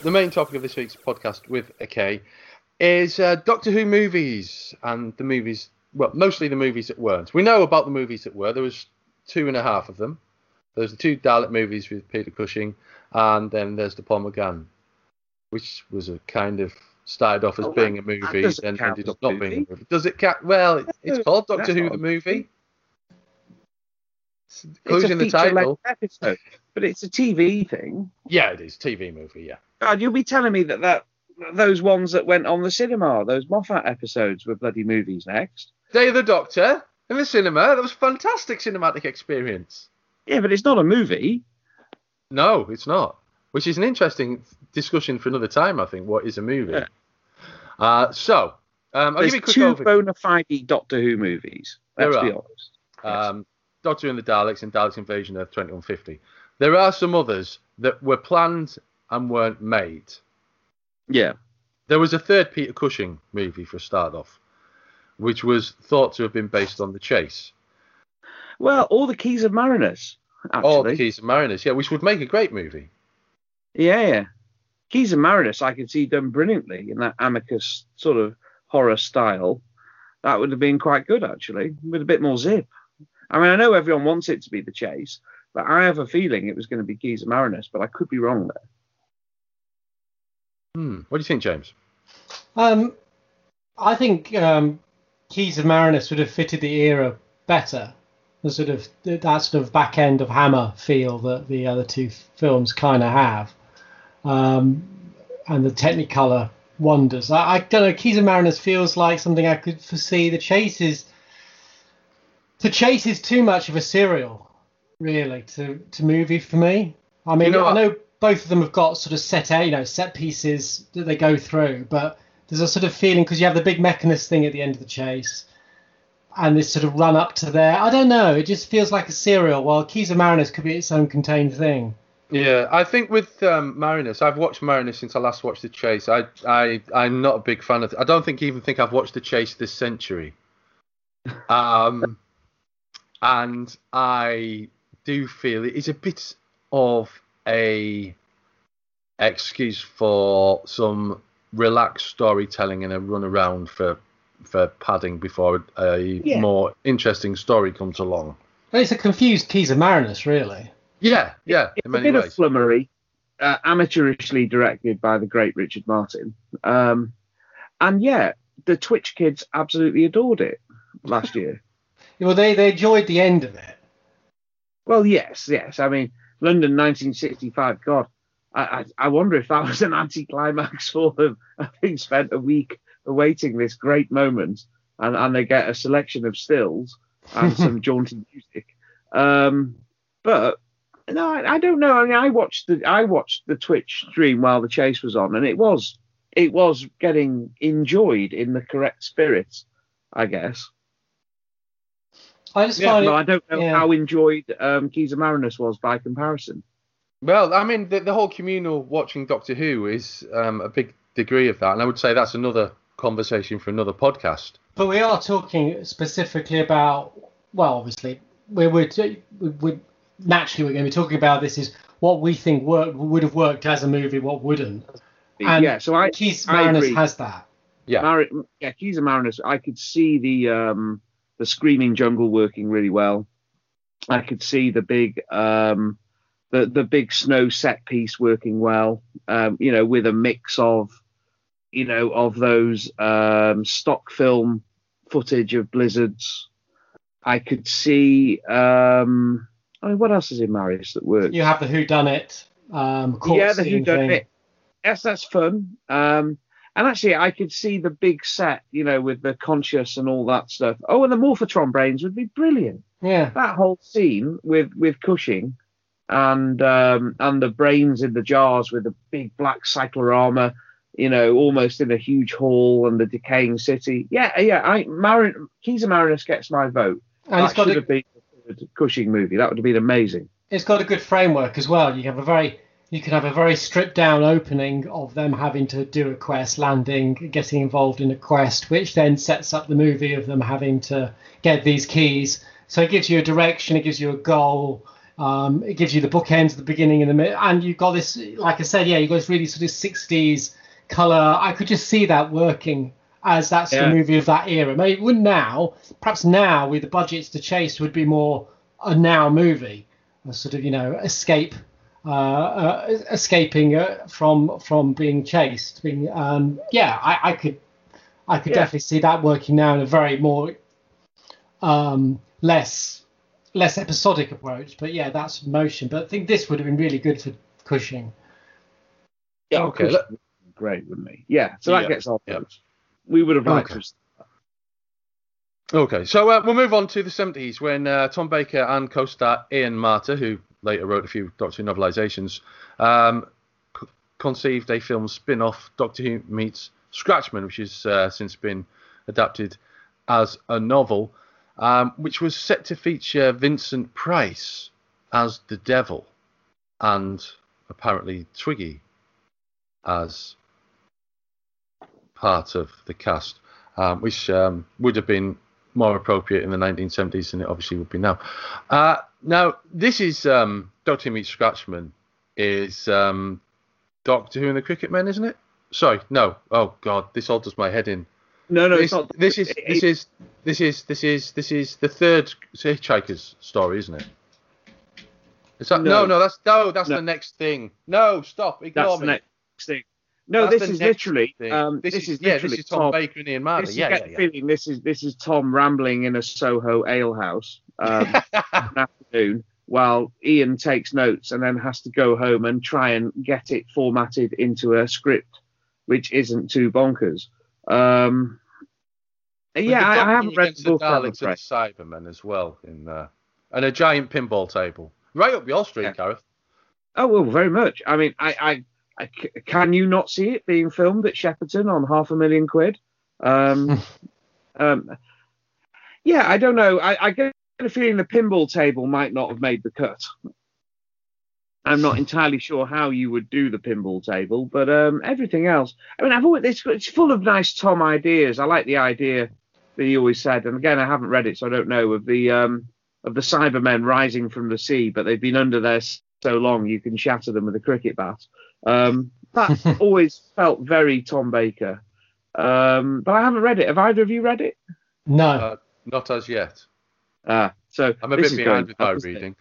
the main topic of this week's podcast with a K is Doctor Who movies and the movies. Well, mostly the movies that weren't. We know about the movies that were. There was 2.5 of them. There's the 2 Dalek movies with Peter Cushing, and then there's the Paul McGann, which was a kind of started off as being a movie and ended up not being a movie. Does it count? Well, it's called Doctor Who the movie. It's in the title. Episode, but it's a TV thing. Yeah, it is TV movie. Yeah. God, you'll be telling me that those ones that went on the cinema, those Moffat episodes, were bloody movies next. Day of the Doctor in the cinema. That was a fantastic cinematic experience. Yeah, but it's not a movie. No, it's not. Which is an interesting discussion for another time, I think. What is a movie? Yeah. I'll give you a quick two overview. bona fide Doctor Who movies. Let's be honest. Yes. Doctor Who and the Daleks and Daleks Invasion Earth 2150. There are some others that were planned and weren't made. Yeah. There was a third Peter Cushing movie for a start off, which was thought to have been based on The Chase. Well, all the Keys of Marinus, actually. All the Keys of Marinus, yeah, which would make a great movie. Yeah. Keys of Marinus, I could see done brilliantly in that Amicus sort of horror style. That would have been quite good, actually, with a bit more zip. I mean, I know everyone wants it to be The Chase, but I have a feeling it was going to be Keys of Marinus, but I could be wrong there. What do you think, James? I think Keys of Marinus would have fitted the era better. That sort of back end of Hammer feel that the other 2 films kind of have, and the Technicolor wonders. I don't know. Keys of Marinus feels like something I could foresee. The Chase is too much of a serial, really, to movie for me. I mean, I know both of them have got sort of set pieces that they go through, but there's a sort of feeling because you have the big Mechanist thing at the end of The Chase, and this sort of run up to there. I don't know. It just feels like a serial, while Keys of Marinus could be its own contained thing. Yeah, I think with Marinus, I've watched Marinus since I last watched The Chase. I'm not a big fan of it. I don't even think I've watched The Chase this century. And I do feel it is a bit of a excuse for some relaxed storytelling and a run around for padding before a more interesting story comes along. Well, it's a confused Keys of Marinus, really. Yeah, it's in many a bit ways. of flummery, amateurishly directed by the great Richard Martin. And yeah, the Twitch kids absolutely adored it last year. Well, they enjoyed the end of it. Well, yes. I mean, London 1965, God, I wonder if that was an anticlimax for them. Having spent a week awaiting this great moment, and they get a selection of stills and some jaunty music. But no, I don't know. I mean, I watched the Twitch stream while The Chase was on, and it was getting enjoyed in the correct spirit, I guess. I just find I don't know how enjoyed Keys of Marinus was by comparison. Well, I mean, the whole communal watching Doctor Who is a big degree of that, and I would say that's another conversation for another podcast. But we are talking specifically about, well, obviously, we're naturally we're going to be talking about this is what we think would have worked as a movie, what wouldn't. And so Keys of Marinus has that. Yeah, Keys of Marinus, I could see the screaming jungle working really well. I could see the big the big snow set piece working well. With a mix of those stock film footage of blizzards. I could see. What else is in Marinus that works? You have the whodunit. The whodunit. Yes, that's fun. And actually, I could see the big set, with the conscious and all that stuff. Oh, and the Morphatron brains would be brilliant. Yeah, that whole scene with Cushing and the brains in the jars with the big black cyclorama, almost in a huge hall and the decaying city. Keys of Marinus gets my vote. And that should have been a Cushing movie. That would have been amazing. It's got a good framework as well. You can have a very stripped down opening of them having to do a quest, landing, getting involved in a quest, which then sets up the movie of them having to get these keys. So it gives you a direction, it gives you a goal, It gives you the bookends at the beginning and the mid, and you've got this, like I said, you've got this really sort of 60s color. I could just see that working as that sort of movie of that era. Maybe it wouldn't now. Perhaps now, with the budgets to chase, would be more a now movie, a sort of escaping from being chased. I could definitely see that working now in a very more less episodic approach. But yeah, that's motion. But I think this would have been really good for Cushing. Yeah, okay. Great, wouldn't he? Yeah, so that gets off. We would have liked to. Okay, so we'll move on to the 70s when Tom Baker and co-star Ian Marter, who later wrote a few Doctor Who novelisations, conceived a film spin-off, Doctor Who Meets Scratchman, which has since been adapted as a novel, which was set to feature Vincent Price as the Devil and apparently Twiggy as part of the cast, which would have been more appropriate in the 1970s than it obviously would be now. Now, this is Doctor Who Meets Scratchman is Doctor Who and the Cricket Men, isn't it? Sorry, no. Oh God, this all does my head in. No, it's not. This is the third Hitchhiker's story, isn't it? Is that no? That's the next thing. No, stop. Ignore that's me. The next thing. No, this is literally. This is Tom Baker and Ian Marter. Feeling this is Tom rambling in a Soho alehouse an afternoon while Ian takes notes and then has to go home and try and get it formatted into a script which isn't too bonkers. I haven't read the book. Daleks and the Cybermen as well and a giant pinball table right up your street, Gareth. Oh well, very much. I mean, can you not see it being filmed at Shepperton on £500,000? I don't know. I get a feeling the pinball table might not have made the cut. I'm not entirely sure how you would do the pinball table, but everything else. I mean, it's full of nice Tom ideas. I like the idea that he always said, and again, I haven't read it, so I don't know, of the Cybermen rising from the sea, but they've been under there so long you can shatter them with a cricket bat. That always felt very Tom Baker. But I haven't read it. Have either of you read it? No. Not as yet. So I'm a bit behind with my reading.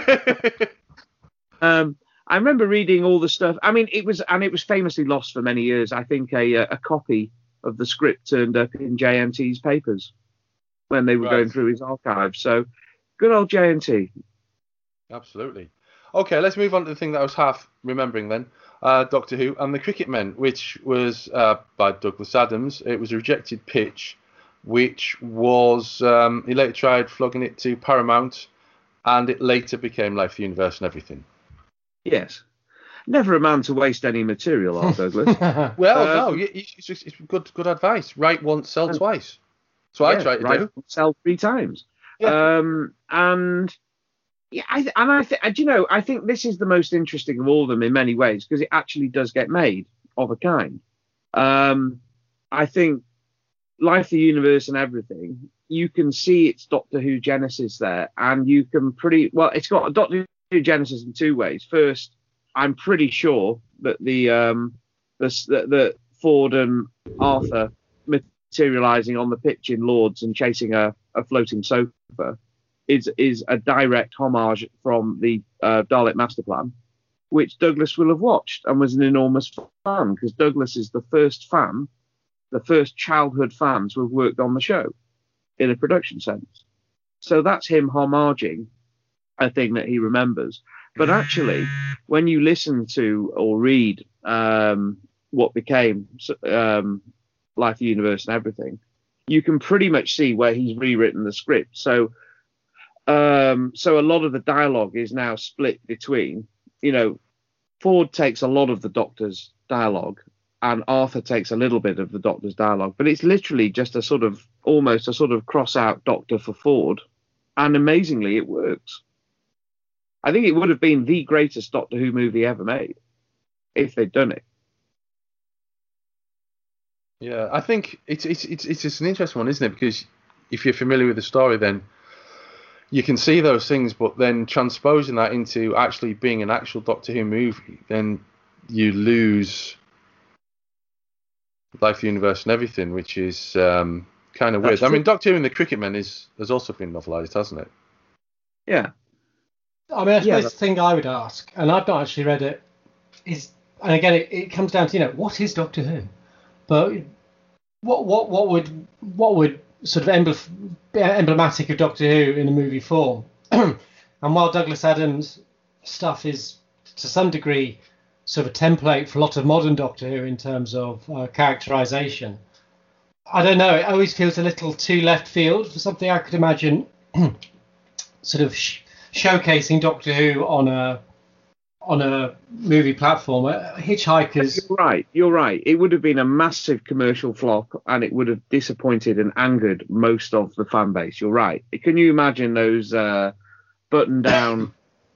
I remember reading all the stuff. I mean, it was famously lost for many years. I think a copy of the script turned up in JNT's papers when they were going through his archives. So good old JNT. Absolutely. Okay, let's move on to the thing that I was half remembering then. Doctor Who and the Cricket Men, which was by Douglas Adams. It was a rejected pitch, which was he later tried flogging it to Paramount, and it later became Life, the Universe, and Everything. Yes, never a man to waste any material, Art Douglas. Well, no, it's good advice. Write once, sell twice. So I try to do. Sell 3 times. Yeah. I think this is the most interesting of all of them in many ways because it actually does get made of a kind. I think Life, the Universe, and Everything, you can see its Doctor Who genesis there, and you can it's got a Doctor Who genesis in 2 ways. First, I'm pretty sure that the Ford and Arthur materialising on the pitch in Lords and chasing a floating sofa is a direct homage from the Dalek Master Plan, which Douglas will have watched and was an enormous fan, because Douglas is the first childhood fan to have worked on the show in a production sense. So that's him homaging a thing that he remembers. But actually, when you listen to or read what became Life, the Universe, and Everything, you can pretty much see where he's rewritten the script. So a lot of the dialogue is now split between, Ford takes a lot of the Doctor's dialogue and Arthur takes a little bit of the Doctor's dialogue, but it's literally just almost a sort of cross out Doctor for Ford. And amazingly, it works. I think it would have been the greatest Doctor Who movie ever made if they'd done it. Yeah, I think it's just an interesting one, isn't it? Because if you're familiar with the story, then you can see those things, but then transposing that into actually being an actual Doctor Who movie, then you lose Life, the Universe, and everything, which is kind of weird. I mean, Doctor Who and the Cricket Men has also been novelised, hasn't it? Yeah. I mean, I suppose the thing I would ask, and I've not actually read it, is, and again, it comes down to, what is Doctor Who? But what would sort of emblematic of Doctor Who in a movie form? And while Douglas Adams' stuff is to some degree sort of a template for a lot of modern Doctor Who in terms of characterization, I don't know. It always feels a little too left field for something I could imagine sort of showcasing Doctor Who on a movie platform. Hitchhikers. You're right. It would have been a massive commercial flop, and it would have disappointed and angered most of the fan base. You're right. Can you imagine those button-down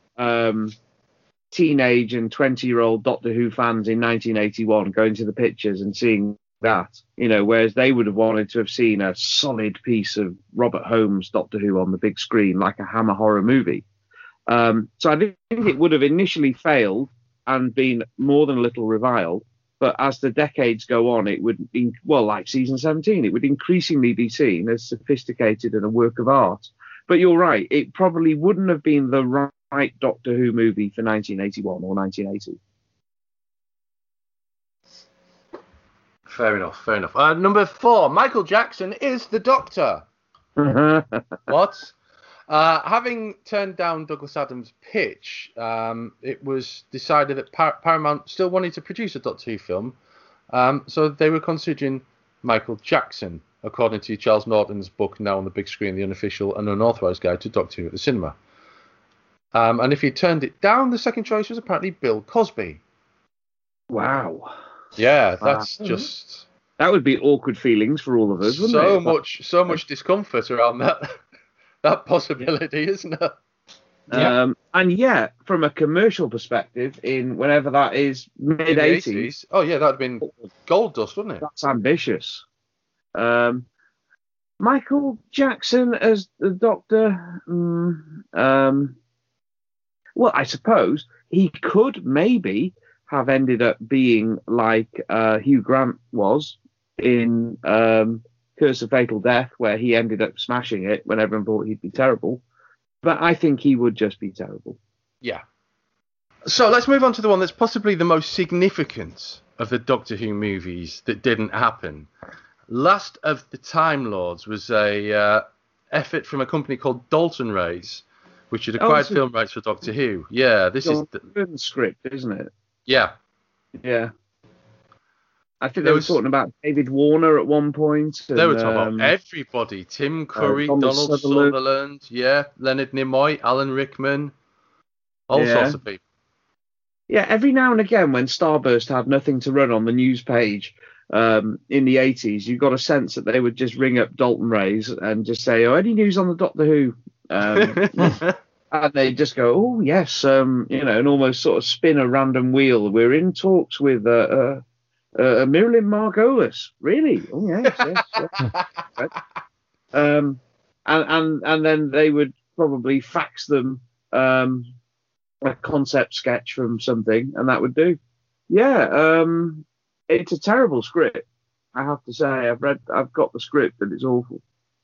teenage and 20-year-old Doctor Who fans in 1981 going to the pictures and seeing that, whereas they would have wanted to have seen a solid piece of Robert Holmes Doctor Who on the big screen, like a Hammer horror movie. So I think it would have initially failed and been more than a little reviled, but as the decades go on, it would, like season 17, it would increasingly be seen as sophisticated and a work of art. But you're right, it probably wouldn't have been the right Doctor Who movie for 1981 or 1980. Fair enough. Number 4, Michael Jackson is the Doctor. What? Having turned down Douglas Adams' pitch, it was decided that Paramount still wanted to produce a Doctor Who film, so they were considering Michael Jackson, according to Charles Norton's book, now on the big screen, The Unofficial and Unauthorized Guide to Doctor Who at the Cinema. And if he turned it down, the second choice was apparently Bill Cosby. Wow. Yeah, that's just... That would be awkward feelings for all of us, wouldn't it? So much discomfort around that possibility, isn't it? And yet, from a commercial perspective, in whenever that is, mid-80s... Oh, yeah, that would have been gold dust, wouldn't it? That's ambitious. Michael Jackson as the Doctor... well, I suppose he could maybe have ended up being like Hugh Grant was in Curse of Fatal Death, where he ended up smashing it when everyone thought he'd be terrible. But I think he would just be terrible. Yeah. So let's move on to the one that's possibly the most significant of the Doctor Who movies that didn't happen. Last of the Time Lords was a effort from a company called Dalton Rays, which had acquired film rights for Doctor Who. Yeah, this is the script, isn't it? Yeah. Yeah. I think they were talking about David Warner at one point. They were talking about everybody. Tim Curry, Donald Sutherland, Leonard Nimoy, Alan Rickman, all sorts of people. Yeah, every now and again when Starburst had nothing to run on the news page in the 80s, you got a sense that they would just ring up Dalton Rays and just say, any news on the Doctor Who? And they just go, oh, yes, and almost sort of spin a random wheel. We're in talks with Marilyn Margolis. Really? Oh, yes. Right. And then they would probably fax them a concept sketch from something, and that would do. Yeah, it's a terrible script, I have to say. I've got the script, and it's awful.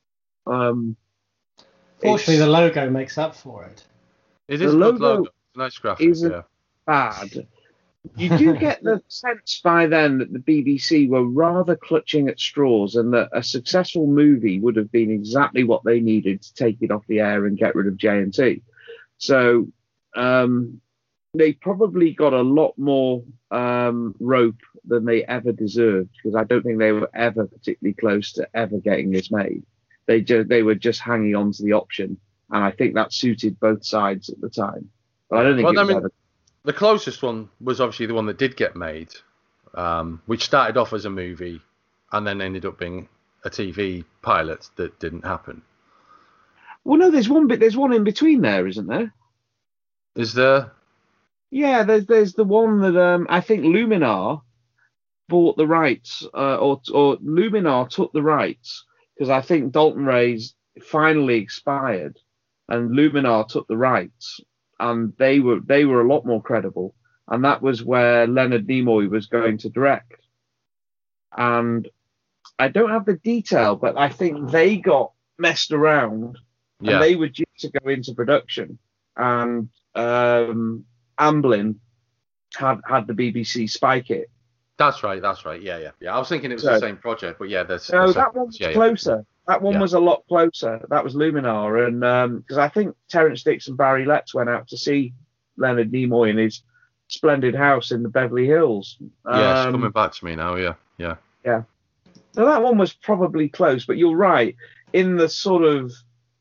Fortunately, the logo makes up for it. It is a good logo. Nice graphics, yeah. Bad. You do get the sense by then that the BBC were rather clutching at straws, and that a successful movie would have been exactly what they needed to take it off the air and get rid of JNT. So they probably got a lot more rope than they ever deserved, because I don't think they were ever particularly close to ever getting this made. They were just hanging on to the option, and I think that suited both sides at the time. But I don't think it was ever... The closest one was obviously the one that did get made, which started off as a movie and then ended up being a TV pilot that didn't happen. Well, no, there's one in between there, isn't there? Is there? Yeah, there's the one that I think Luminar bought the rights, or Luminar took the rights, because I think Dalton Rays finally expired, and Luminar took the rights, and they were a lot more credible, and that was where Leonard Nimoy was going to direct. And I don't have the detail, but I think they got messed around, and they were due to go into production, and Amblin had the BBC spike it. That's right. Yeah. I was thinking it was the same project, but yeah, that one was closer. That one was a lot closer. That was Luminar, and because I think Terence Dicks and Barry Letts went out to see Leonard Nimoy in his splendid house in the Beverly Hills. Yeah, it's coming back to me now. Yeah. So that one was probably close, but you're right. In the sort of,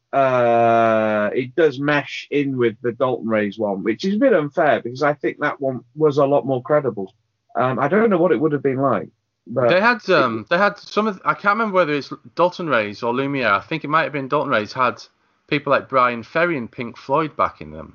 it does mesh in with the Dalton Rays one, which is a bit unfair because I think that one was a lot more credible. I don't know what it would have been like. But they had some of, I can't remember whether it's Dalton Rays or Lumiere. I think it might have been Dalton Rays had people like Brian Ferry and Pink Floyd backing them.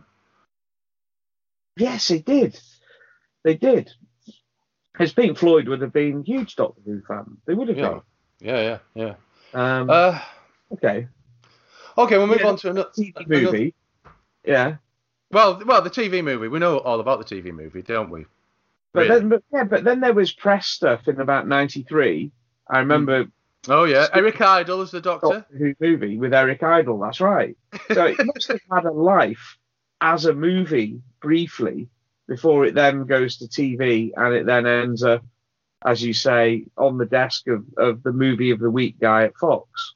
Yes, it did. They did. Because Pink Floyd would have been huge Doctor Who fans. They would have been. Yeah. Okay. Okay, we'll move on to another TV movie. Yeah. Well, the TV movie. We know all about the TV movie, don't we? But then there was press stuff in about '93. I remember. Oh yeah, Eric Idle as the Doctor Who movie with Eric Idle. That's right. So it must have had a life as a movie briefly before it then goes to TV and it then ends up, as you say, on the desk of the movie of the week guy at Fox.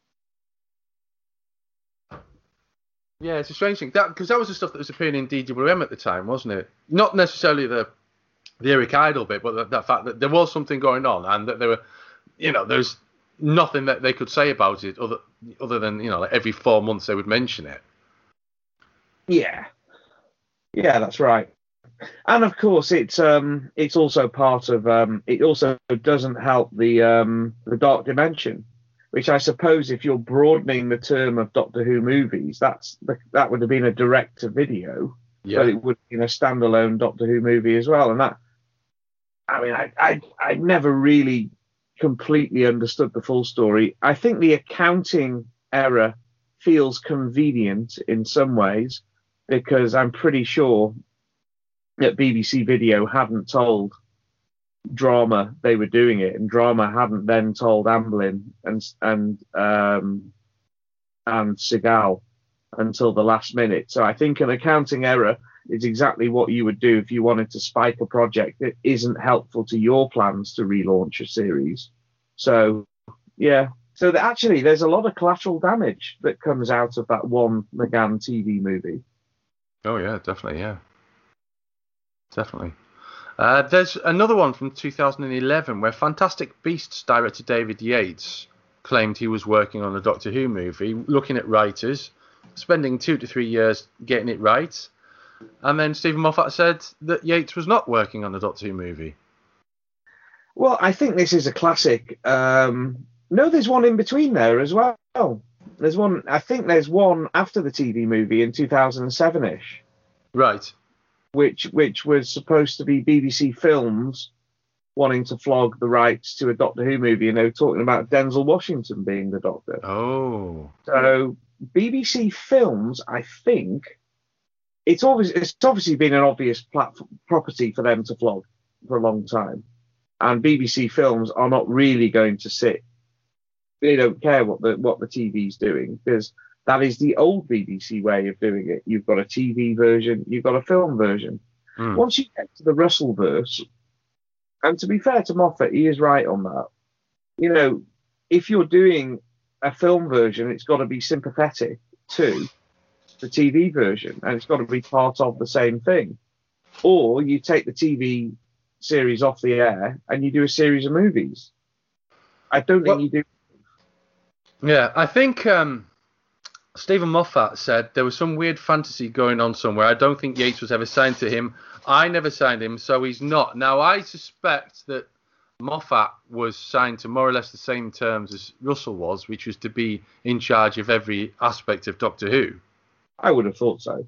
Yeah, it's a strange thing because that was the stuff that was appearing in DWM at the time, wasn't it? Not necessarily the Eric Idle bit, but the fact that there was something going on and that there were, there's nothing that they could say about it other than like every 4 months they would mention it. Yeah, that's right. And of course, it's also part of it also doesn't help the Dark Dimension, which I suppose if you're broadening the term of Doctor Who movies, that would have been a direct to video, but it would have been a standalone Doctor Who movie as well. And that, I mean, I never really completely understood the full story. I think the accounting error feels convenient in some ways because I'm pretty sure that BBC Video hadn't told Drama they were doing it, and Drama hadn't then told Amblin and Seagal until the last minute. So I think an accounting error is exactly what you would do if you wanted to spike a project that isn't helpful to your plans to relaunch a series. So so actually there's a lot of collateral damage that comes out of that one McGann TV movie. Oh yeah, definitely. There's another one from 2011 where Fantastic Beasts director David Yates claimed he was working on a Doctor Who movie, looking at writers, spending 2 to 3 years getting it right, and then Stephen Moffat said that Yates was not working on a Doctor Who movie. Well, I think this is a classic. No, there's one in between there as well. There's one. I think there's one after the TV movie in 2007-ish. Right. Which was supposed to be BBC Films wanting to flog the rights to a Doctor Who movie, and they were talking about Denzel Washington being the Doctor. Oh. So BBC Films, I think, it's obviously been an obvious property for them to flog for a long time, and BBC Films are not really going to sit. They don't care what the TV's doing because that is the old BBC way of doing it. You've got a TV version, you've got a film version. Once you get to the Russellverse, and to be fair to Moffat, he is right on that. If you're doing a film version, it's got to be sympathetic to the TV version, and it's got to be part of the same thing. Or you take the TV series off the air and you do a series of movies. I don't think you do. Yeah, I think Stephen Moffat said there was some weird fantasy going on somewhere. I don't think Yates was ever signed to him. I never signed him, so he's not. Now, I suspect that Moffat was signed to more or less the same terms as Russell was, which was to be in charge of every aspect of Doctor Who. I would have thought so.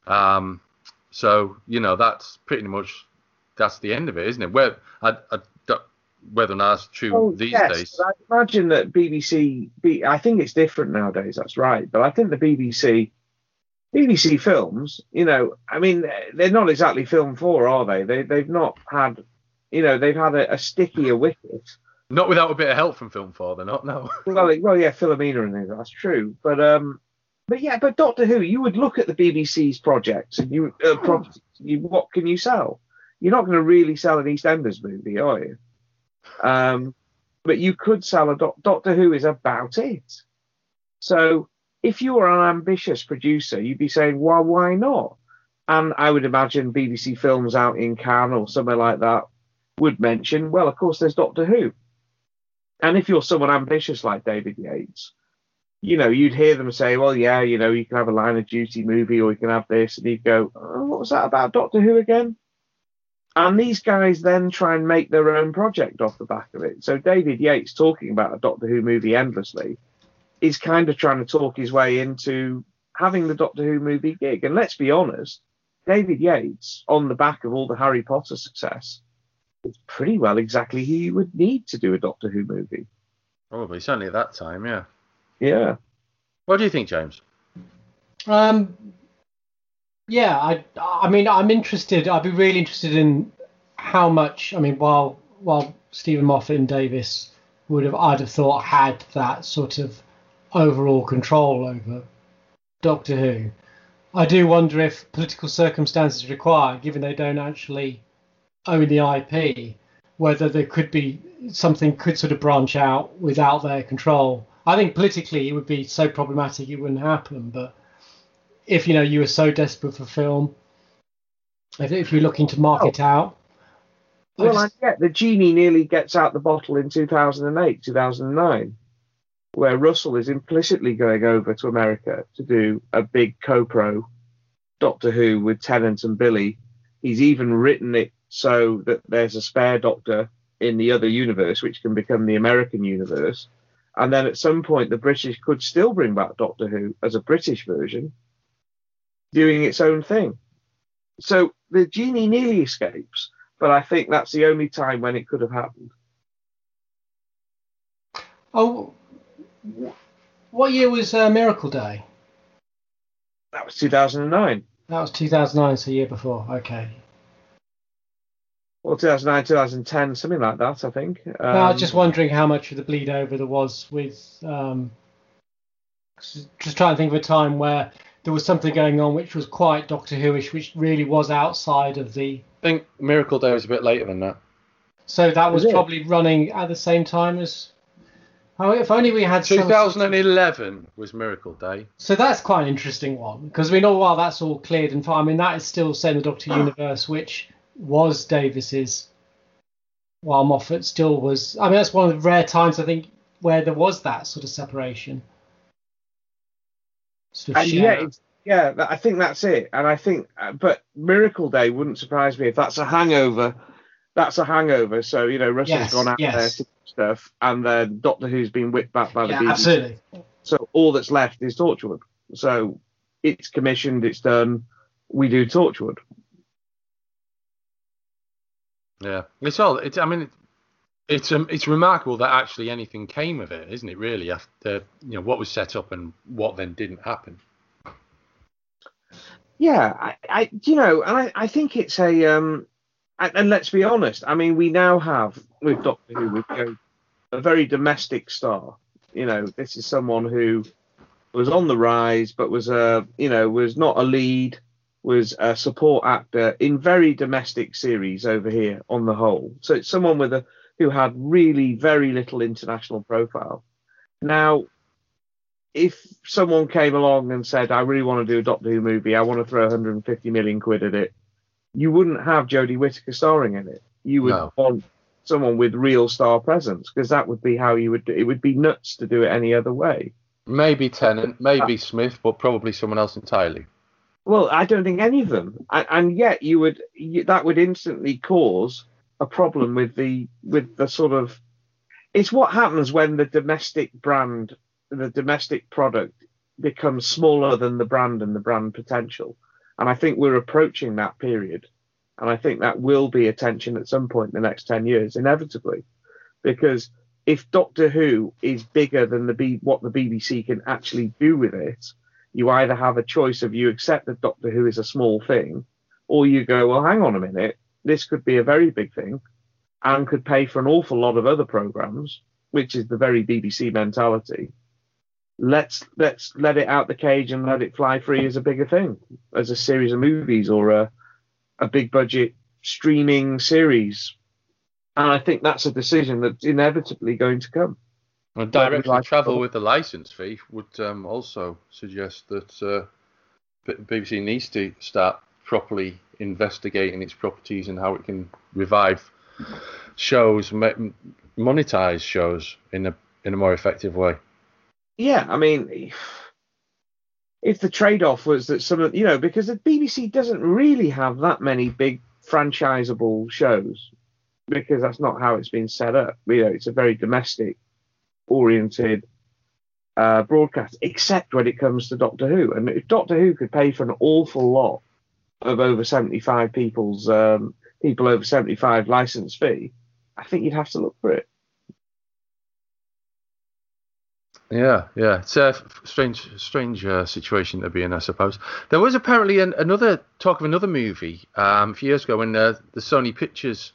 So, that's pretty much, that's the end of it, isn't it? Whether or not that's true these days. I imagine that BBC, I think it's different nowadays, that's right. But I think the BBC BBC Films, I mean, they're not exactly Film 4, are they? They've not had, they've had a stickier wicket. Not without a bit of help from Film 4, they're not, no. Well, yeah, Philomena and things, that's true. But Doctor Who, you would look at the BBC's projects and what can you sell? You're not going to really sell an EastEnders movie, are you? But you could sell Doctor Who is about it. So if you were an ambitious producer, you'd be saying, well, why not? And I would imagine BBC Films out in Cannes or somewhere like that would mention, well, of course, there's Doctor Who. And if you're someone ambitious like David Yates, you'd hear them say, well, yeah, you can have a Line of Duty movie or you can have this. And you'd go, oh, what was that about Doctor Who again? And these guys then try and make their own project off the back of it. So David Yates talking about a Doctor Who movie endlessly is kind of trying to talk his way into having the Doctor Who movie gig. And let's be honest, David Yates, on the back of all the Harry Potter success, is pretty well exactly who you would need to do a Doctor Who movie. Probably, certainly at that time, yeah. Yeah. What do you think, James? Yeah, I mean, I'm interested. I'd be really interested in how much. I mean, while Stephen Moffat and Davis I'd have thought had that sort of overall control over Doctor Who, I do wonder if political circumstances require, given they don't actually own the IP, whether there could be something could sort of branch out without their control. I think politically it would be so problematic it wouldn't happen, but if you were so desperate for film, if you're looking to market out. I get the genie nearly gets out the bottle in 2008, 2009, where Russell is implicitly going over to America to do a big co-pro Doctor Who with Tennant and Billy. He's even written it so that there's a spare Doctor in the other universe, which can become the American universe. And then at some point, the British could still bring back Doctor Who as a British version, doing its own thing. So the genie nearly escapes, but I think that's the only time when it could have happened. Oh, what year was Miracle Day? That was 2009. That was 2009, so a year before. Okay. Or 2009, 2010, something like that, I think. I was just wondering how much of the bleed over there was with... just trying to think of a time where there was something going on which was quite Doctor Who-ish, which really was outside of the... I think Miracle Day was a bit later than that. So that was probably running at the same time as... Oh, if only we had... 2011 was Miracle Day. So that's quite an interesting one, because we know while that's all cleared and fine, I mean, that is still set in the Doctor universe, which was Davis's, while Moffat still was... I mean, that's one of the rare times, I think, where there was that sort of separation. Yeah, I think that's it. And I think, but Miracle Day wouldn't surprise me if that's a hangover. That's a hangover. So, Russell's gone out there to do stuff, and then Doctor Who's been whipped back by the BBC. Absolutely. So all that's left is Torchwood. So it's commissioned, it's done. We do Torchwood. Yeah, it's remarkable that actually anything came of it, isn't it? Really, after what was set up and what then didn't happen. Yeah, I think it's a and let's be honest. I mean, we now have with Doctor Who, a very domestic star. This is someone who was on the rise, but was was not a lead, was a support actor in very domestic series over here on the whole. So it's someone who had really very little international profile. Now, if someone came along and said, I really want to do a Doctor Who movie, I want to throw 150 million quid at it, you wouldn't have Jodie Whittaker starring in it. You would want someone with real star presence, because that would be how you would do it. It would be nuts to do it any other way. Maybe Tennant, maybe Smith, but probably someone else entirely. Well, I don't think any of them. And yet that would instantly cause a problem with the sort of... It's what happens when the domestic brand, the domestic product becomes smaller than the brand and the brand potential. And I think we're approaching that period. And I think that will be a tension at some point in the next 10 years, inevitably. Because if Doctor Who is bigger than what the BBC can actually do with it, you either have a choice of you accept that Doctor Who is a small thing, or you go, well, hang on a minute, this could be a very big thing and could pay for an awful lot of other programs, which is the very BBC mentality. Let's let it out the cage and let it fly free as a bigger thing, as a series of movies or a big budget streaming series. And I think that's a decision that's inevitably going to come. And direct travel with the license fee would also suggest that BBC needs to start properly investigating its properties and how it can revive shows, monetize shows in a more effective way. Yeah, I mean, if the trade-off was that some of, because the BBC doesn't really have that many big franchisable shows, because that's not how it's been set up. It's a very domestic-oriented broadcast, except when it comes to Doctor Who. And if Doctor Who could pay for an awful lot of over 75 people over 75 license fee, I think you'd have to look for it. Yeah, it's a strange situation to be in, I suppose. There was apparently another talk of another movie a few years ago when the Sony Pictures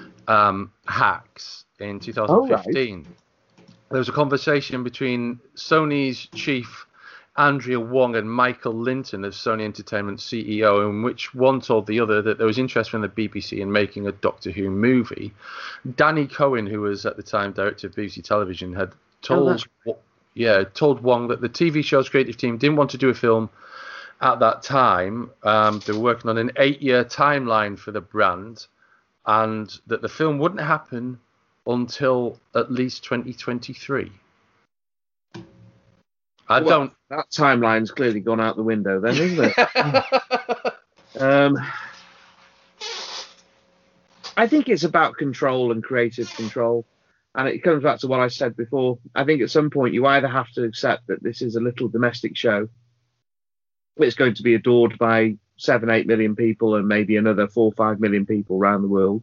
hacks in 2015. Oh, right. There was a conversation between Sony's chief Andrea Wong and Michael Linton of Sony Entertainment CEO, in which one told the other that there was interest from the BBC in making a Doctor Who movie. Danny Cohen, who was at the time director of BBC Television, had told Wong that the TV show's creative team didn't want to do a film at that time. They were working on an 8-year timeline for the brand, and that the film wouldn't happen until at least 2023. That timeline's clearly gone out the window then, isn't it? I think it's about control and creative control. And it comes back to what I said before. I think at some point you either have to accept that this is a little domestic show. It's going to be adored by 7-8 million people and maybe another 4-5 million people around the world.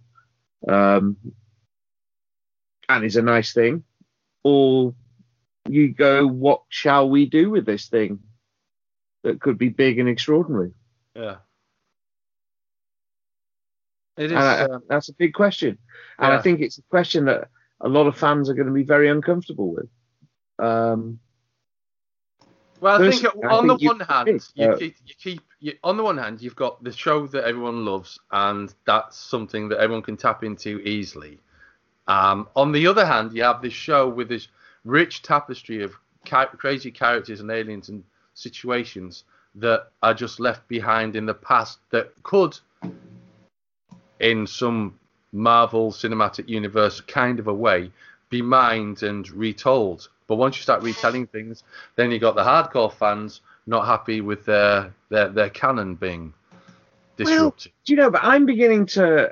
And is a nice thing. Or you go, what shall we do with this thing that could be big and extraordinary? Yeah. It is. That's a big question. And I think it's a question that a lot of fans are going to be very uncomfortable with. Well, I think on the one hand, you've got the show that everyone loves, and that's something that everyone can tap into easily. On the other hand, you have this show with this rich tapestry of crazy characters and aliens and situations that are just left behind in the past that could, in some Marvel Cinematic Universe kind of a way, be mined and retold. But once you start retelling things, then you got the hardcore fans not happy with their canon being disrupted. Well, but I'm beginning to...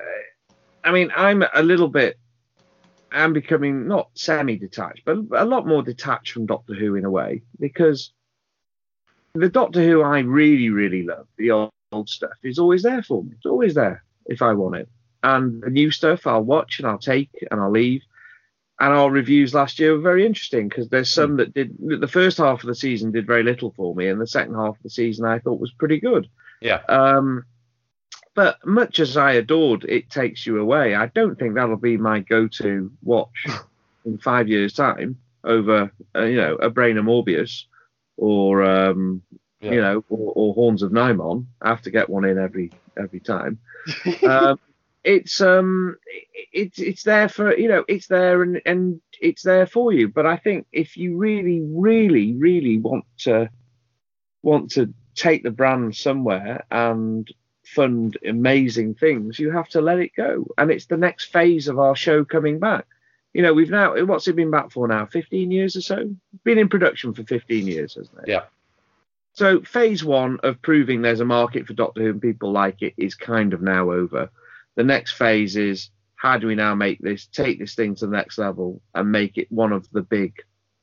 I'm becoming not semi-detached, but a lot more detached from Doctor Who in a way, because the Doctor Who I really, really love, the old stuff, is always there for me. It's always there if I want it. And the new stuff I'll watch and I'll take and I'll leave. And our reviews last year were very interesting, because there's some that did... The first half of the season did very little for me, and the second half of the season I thought was pretty good. Yeah. But much as I adored It Takes You Away, I don't think that'll be my go-to watch in 5 years' time over, a Brain of Morbius or, or Horns of Nimon. I have to get one in every time. It's there for, it's there and it's there for you. But I think if you really, really, really want to take the brand somewhere and fund amazing things, you have to let it go. And it's the next phase of our show coming back. We've now, what's it been back for now? 15 years or so? Been in production for 15 years, hasn't it? Yeah. So phase one of proving there's a market for Doctor Who and people like it is kind of now over. The next phase is, how do we now take this thing to the next level and make it one of the big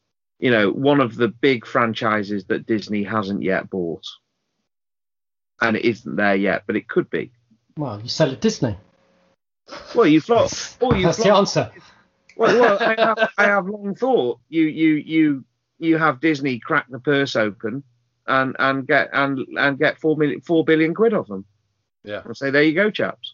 franchises that Disney hasn't yet bought. And it isn't there yet, but it could be. Well, you sell it Disney. Well, you flop. That's the answer. Well, I have long thought. You have Disney crack the purse open, and get 4 billion quid off them. Yeah. And say, there you go, chaps.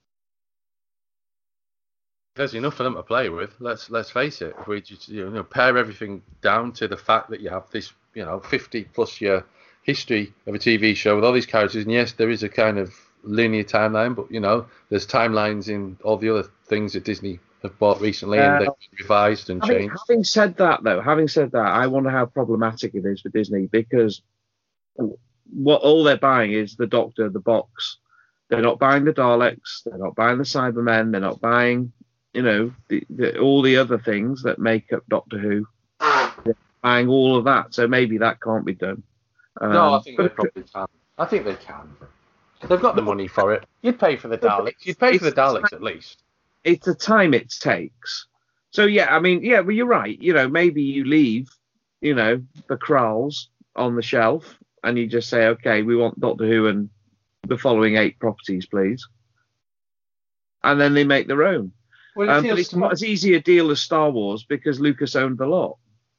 There's enough for them to play with. Let's face it. If we just pare everything down to the fact that you have this 50+ year history of a TV show with all these characters, and yes, there is a kind of linear timeline, but there's timelines in all the other things that Disney have bought recently, and they've been revised and changed. Having said that, I wonder how problematic it is for Disney, because what all they're buying is the Doctor, the box. They're not buying the Daleks. They're not buying the Cybermen. They're not buying all the other things that make up Doctor Who. They're buying all of that, so maybe that can't be done. No, I think they probably can. I think they can. They've got the money for it. You'd pay for the Daleks. You'd pay for the Daleks at least. It's the time it takes. So well, you're right. Maybe you leave, the Kralls on the shelf, and you just say, okay, we want Doctor Who and the following 8 properties, please. And then they make their own. Well, but it's not as easy a deal as Star Wars because Lucas owned the lot.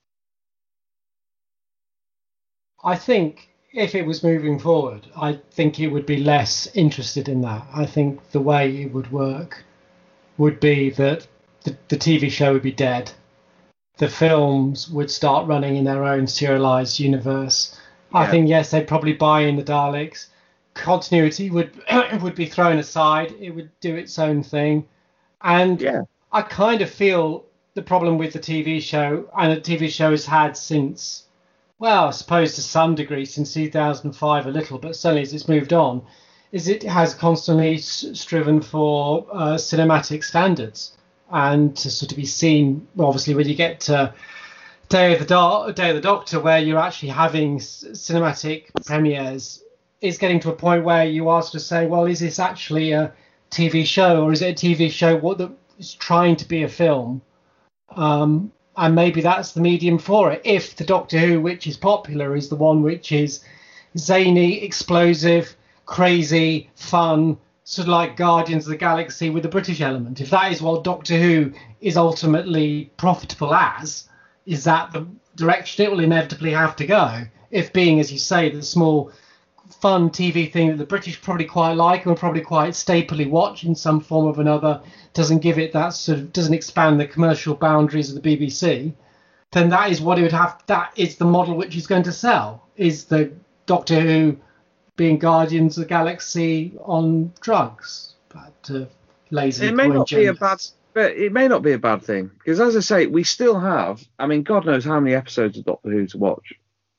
I think if it was moving forward, I think it would be less interested in that. I think the way it would work would be that the TV show would be dead. The films would start running in their own serialized universe. Yeah. I think, yes, they'd probably buy in the Daleks. Continuity would be thrown aside. It would do its own thing. And I kind of feel the problem with the TV show, and the TV show has had since, well, I suppose to some degree since 2005 a little, but certainly as it's moved on, is it has constantly striven for cinematic standards, and to sort of be seen, obviously, when you get to Day of the Doctor, where you're actually having cinematic premieres, is getting to a point where you are sort of saying, well, is this actually a TV show, or is it a TV show that is trying to be a film? And maybe that's the medium for it. If the Doctor Who, which is popular, is the one which is zany, explosive, crazy, fun, sort of like Guardians of the Galaxy with the British element. If that is what Doctor Who is ultimately profitable as, is that the direction it will inevitably have to go? If being, as you say, the small fun TV thing that the British probably quite like and will probably quite staply watch in some form or another doesn't give it that sort of, doesn't expand the commercial boundaries of the BBC, then that is what it would have. That is the model which is going to sell, is the Doctor Who being Guardians of the Galaxy on drugs. But lazy. It may not be a bad, but it may not be a bad thing, because as I say, we still have. I mean, God knows how many episodes of Doctor Who to watch.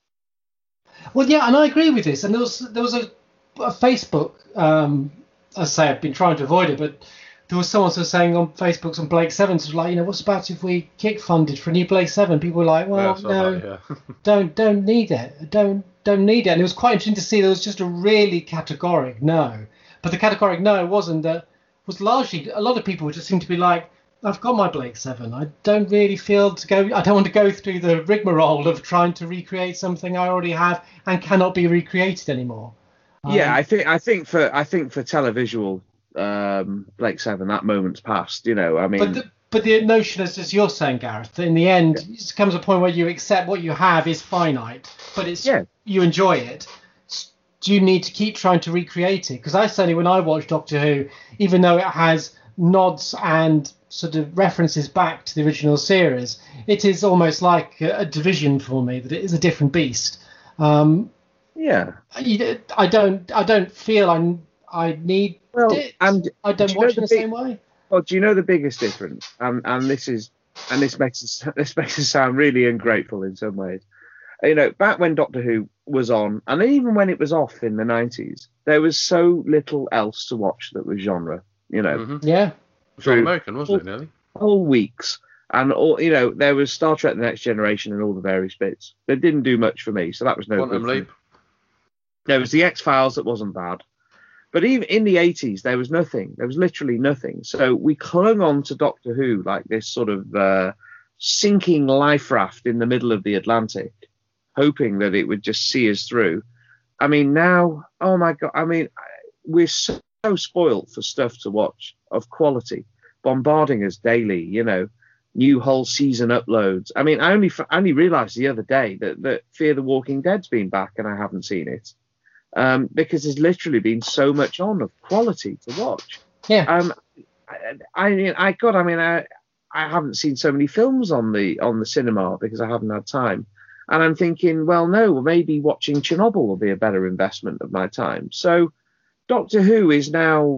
Well, yeah, and I agree with this. And there was a Facebook. I say I've been trying to avoid it, but there was someone sort of saying on Facebook, on Blake Seven, sort of like, what's about if we kick funded for a new Blake Seven? People were like, well, no, don't need it, don't need it. And it was quite interesting to see there was just a really categoric no. But the categoric no wasn't that. Was largely a lot of people just seem to be like, I've got my Blake Seven. I don't really feel to go. I don't want to go through the rigmarole of trying to recreate something I already have and cannot be recreated anymore. Yeah, I think for televisual Blake Seven, that moment's past. I mean. But the notion, as you're saying, Gareth, that in the end, it comes a point where you accept what you have is finite, but you enjoy it. Do you need to keep trying to recreate it? Because I certainly, when I watch Doctor Who, even though it has nods and sort of references back to the original series, it is almost like a division for me, that it is a different beast. I don't feel I need it. And I don't watch it the same way. Well, do you know the biggest difference? And this makes it sound really ungrateful in some ways. Back when Doctor Who was on, and even when it was off in the 90s, there was so little else to watch that was genre. Mm-hmm. Yeah. It was all American, wasn't it, nearly? Whole weeks. And all there was Star Trek: The Next Generation and all the various bits. They didn't do much for me, so that was no Quantum good. Leap. There was the X-Files that wasn't bad. But even in the 80s, there was nothing. There was literally nothing. So we clung on to Doctor Who like this sort of sinking life raft in the middle of the Atlantic, hoping that it would just see us through. I mean, now, oh my God, I mean, we're so spoiled for stuff to watch of quality, bombarding us daily, new whole season uploads. I mean, I only realised the other day that Fear the Walking Dead's been back and I haven't seen it, because there's literally been so much on of quality to watch. Yeah. I haven't seen so many films on the cinema because I haven't had time. And I'm thinking, well, no, maybe watching Chernobyl will be a better investment of my time. So Doctor Who is now,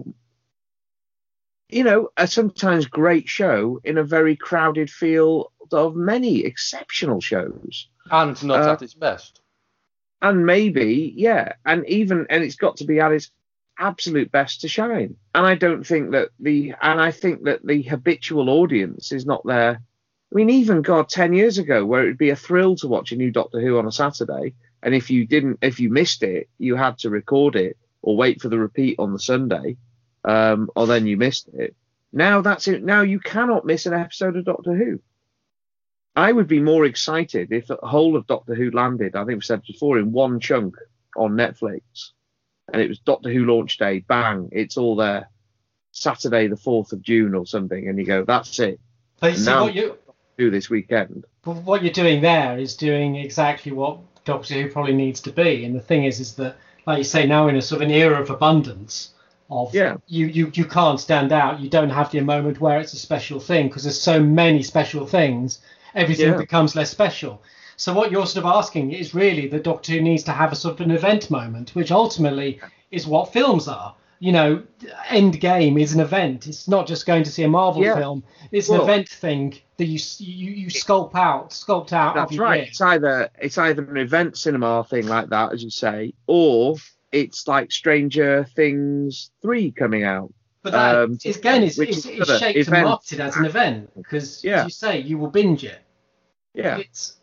a sometimes great show in a very crowded field of many exceptional shows. And not at its best. And maybe, yeah. And it's got to be at its absolute best to shine. And I think that the habitual audience is not there. I mean, even 10 years ago, where it would be a thrill to watch a new Doctor Who on a Saturday, and if you missed it, you had to record it or wait for the repeat on the Sunday, or then you missed it. Now that's it. Now you cannot miss an episode of Doctor Who. I would be more excited if the whole of Doctor Who landed, I think we said before, in one chunk on Netflix. And it was Doctor Who launch day, bang, it's all there. Saturday, the 4th of June or something, and you go, that's it. But you see, what you do this weekend. But what you're doing there is doing exactly what Doctor Who probably needs to be. And the thing is that, like you say, now in a sort of an era of abundance, you can't stand out. You don't have the moment where it's a special thing because there's so many special things. Everything becomes less special. So what you're sort of asking is really that Doctor Who needs to have a sort of an event moment, which ultimately is what films are. Endgame is an event. It's not just going to see a Marvel film. It's an event thing that you sculpt out. That's right. Year. It's either an event cinema thing like that, as you say, or it's like Stranger Things 3 coming out. But that it's shaped and marketed as an event because, as you say, you will binge it. Yeah.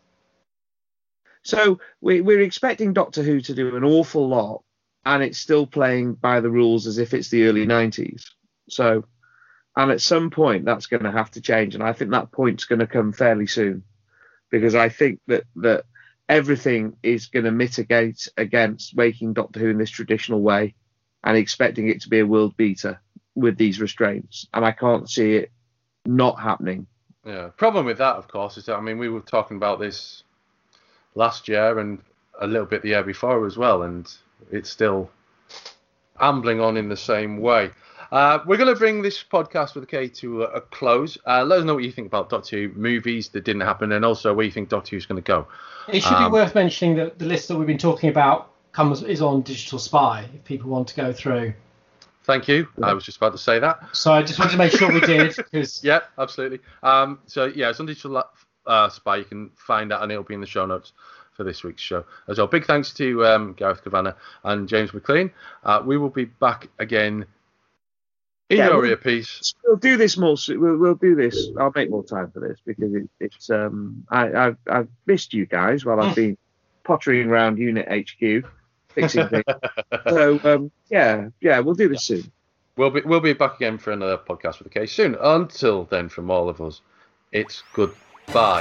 So we're expecting Doctor Who to do an awful lot, and it's still playing by the rules as if it's the early 90s. So, and at some point that's going to have to change, and I think that point's going to come fairly soon, because I think that everything is going to mitigate against making Doctor Who in this traditional way and expecting it to be a world beater with these restraints, and I can't see it not happening. Yeah, problem with that, of course, is that, I mean, we were talking about this last year and a little bit the year before as well, and it's still ambling on in the same way. We're going to bring this podcast with a K to a close. Let us know what you think about Doctor Who movies that didn't happen, and also where you think Doctor Who's going to go. It should be worth mentioning that the list that we've been talking about is on Digital Spy, if people want to go through. Thank you. I was just about to say that. So I just wanted to make sure we did. Cause... Yeah, absolutely. It's on Digital Spy. You can find that, and it'll be in the show notes for this week's show as well. Big thanks to Gareth Kavanagh and James McLean. We will be back again in your earpiece. We'll do this more. We'll do this. I'll make more time for this because it's. I've missed you guys while I've been pottering around Unit HQ fixing things. So we'll do this soon. We'll be back again for another podcast with a K soon. Until then, from all of us, it's goodbye.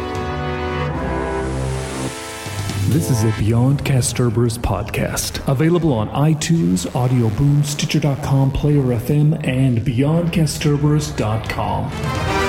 This is a Beyond Castorber's podcast, available on iTunes, Audio Boom, Stitcher.com, Player FM, and BeyondCastorber's.com.